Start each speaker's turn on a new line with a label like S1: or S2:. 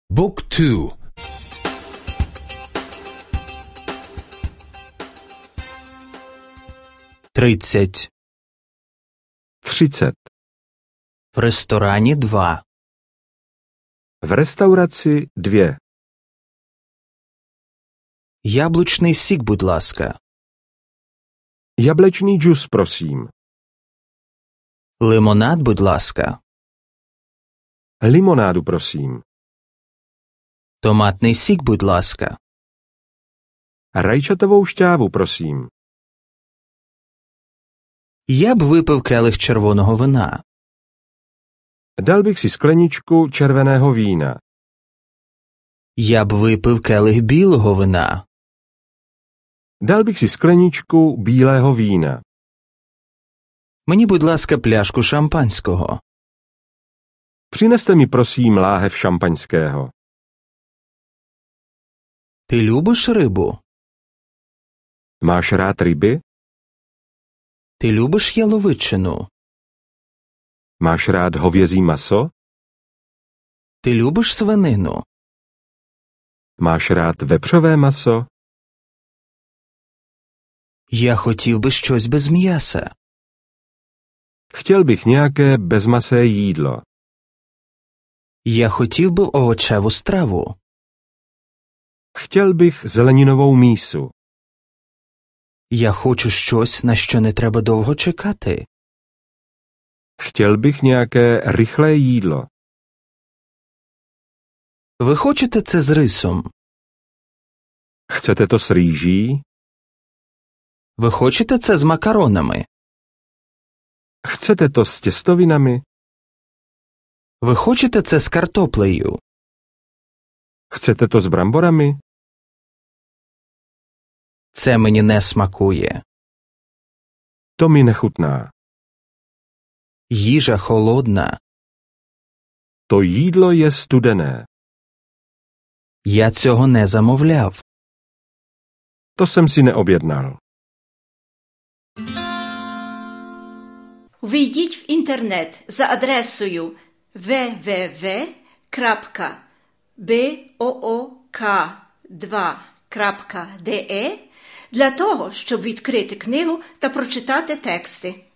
S1: Book 2.
S2: 30.
S3: 30.
S2: В ресторані 2.
S3: V restauraci 2.
S2: Яблучний сік, будь ласка.
S3: Jablečný džus, prosím.
S2: Лимонад, будь ласка.
S3: Limonádu, prosím.
S2: Томатний сік, будь ласка.
S3: Rajčatovou šťávu, prosím.
S2: Я б випив келих червоного вина.
S3: Dal bych si skleničku červeného vína.
S2: Я б випив келих білого вина.
S3: Dal bych si skleničku bílého vína.
S2: Мені, будь ласка, пляшку шампанського.
S3: Přineste mi prosím láhev šampaňského.
S2: Ти любиш рибу?
S3: Máš rád ryby?
S2: Ти любиш яловичину?
S3: Máš rád hovězí maso?
S2: Ти любиш свинину?
S3: Máš rád vepřové maso?
S2: Я хотів би щось без м'яса.
S3: Chtěl bych nějaké bezmasé jídlo.
S2: Я хотів би овочеву страву.
S3: Chtěl bych zeleninovou mísu.
S2: Я хочу щось, на що не треба довго чекати.
S3: Chtěl bych nějaké rychlé jídlo.
S2: Ви хочете це з рисом?
S3: Chcete to s rýží?
S2: Ви хочете це з макаронами?
S3: Chcete to s těstovinami?
S2: Ви хочете це з картоплею?
S3: Chcete to s bramborami?
S2: Це мені не смакує.
S3: To mi nechutná.
S2: Їжа холодна.
S3: To jídlo je studené.
S2: Я цього не замовляв.
S3: To jsem si neobjednal.
S4: Ввійдіть в інтернет за адресою www.book2.de для того, щоб відкрити книгу та прочитати тексти.